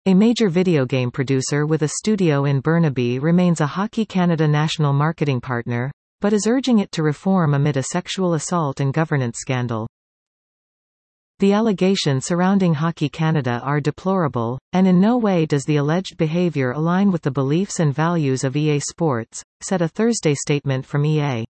A major video game producer with a studio in Burnaby remains a Hockey Canada national marketing partner, but is urging it to reform amid a sexual assault and governance scandal. The allegations surrounding Hockey Canada are deplorable, and in no way does the alleged behaviour align with the beliefs and values of EA Sports, said a Thursday statement from EA.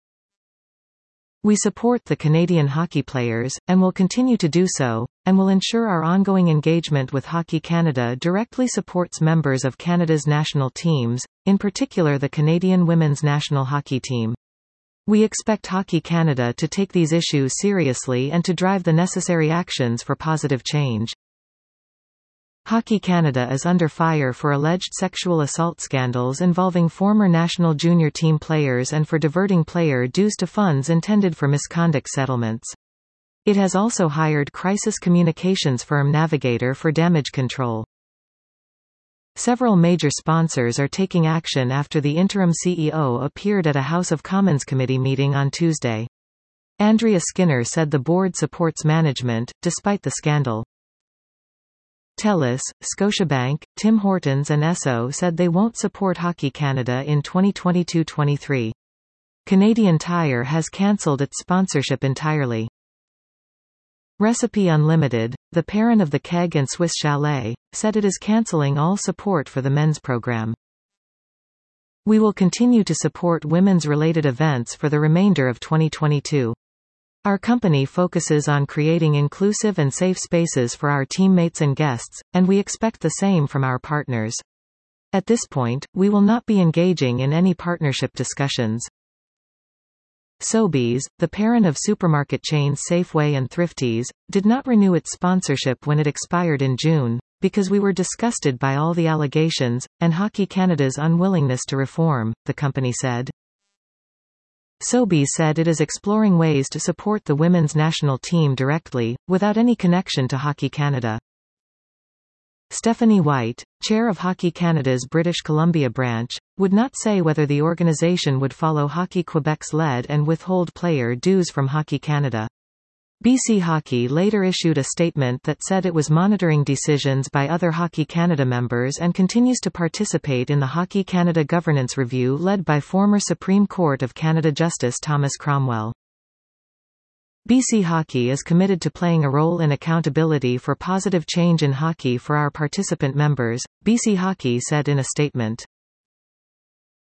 We support the Canadian hockey players, and will continue to do so, and will ensure our ongoing engagement with Hockey Canada directly supports members of Canada's national teams, in particular the Canadian women's national hockey team. We expect Hockey Canada to take these issues seriously and to drive the necessary actions for positive change. Hockey Canada is under fire for alleged sexual assault scandals involving former national junior team players and for diverting player dues to funds intended for misconduct settlements. It has also hired crisis communications firm Navigator for damage control. Several major sponsors are taking action after the interim CEO appeared at a House of Commons committee meeting on Tuesday. Andrea Skinner said the board supports management, despite the scandal. TELUS, Scotiabank, Tim Hortons and Esso said they won't support Hockey Canada in 2022-23. Canadian Tire has cancelled its sponsorship entirely. Recipe Unlimited, the parent of the Keg and Swiss Chalet, said it is cancelling all support for the men's program. We will continue to support women's related events for the remainder of 2022. Our company focuses on creating inclusive and safe spaces for our teammates and guests, and we expect the same from our partners. At this point, we will not be engaging in any partnership discussions. Sobeys, the parent of supermarket chains Safeway and Thrifties, did not renew its sponsorship when it expired in June, because we were disgusted by all the allegations, and Hockey Canada's unwillingness to reform, the company said. Sobeys said it is exploring ways to support the women's national team directly, without any connection to Hockey Canada. Stephanie White, chair of Hockey Canada's British Columbia branch, would not say whether the organisation would follow Hockey Quebec's lead and withhold player dues from Hockey Canada. BC Hockey later issued a statement that said it was monitoring decisions by other Hockey Canada members and continues to participate in the Hockey Canada governance review led by former Supreme Court of Canada Justice Thomas Cromwell. BC Hockey is committed to playing a role in accountability for positive change in hockey for our participant members, BC Hockey said in a statement.